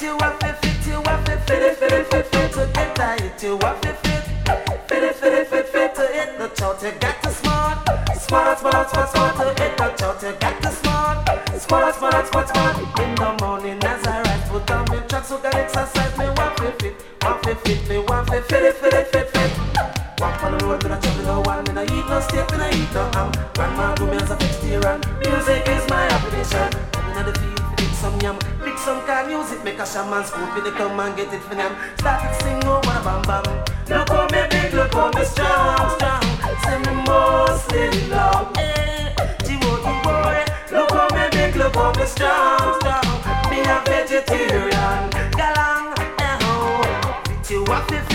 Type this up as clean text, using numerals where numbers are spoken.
you have to fit, you have to fit to get tight. You have to fit to hit the chart. You got to smart to hit the chart. You got to smart. In the morning as I rise, put on me tracks, so that exercise me want to fit. Walk on the road with a trouble, no one. Me no eat no steak, me no eat no ham. Grandma do me as a vegetarian. Music is my application. I'm in the field for dig some yam. Pick some kind music, make a shaman scoop in the come and get it for them. Start it sing, oh, what a bam bam. Look how me big, look how me strong. Send me mostly love. G.O.D. boy. Look how me big, look how me strong. Me a vegetarian. Galang, fit you up,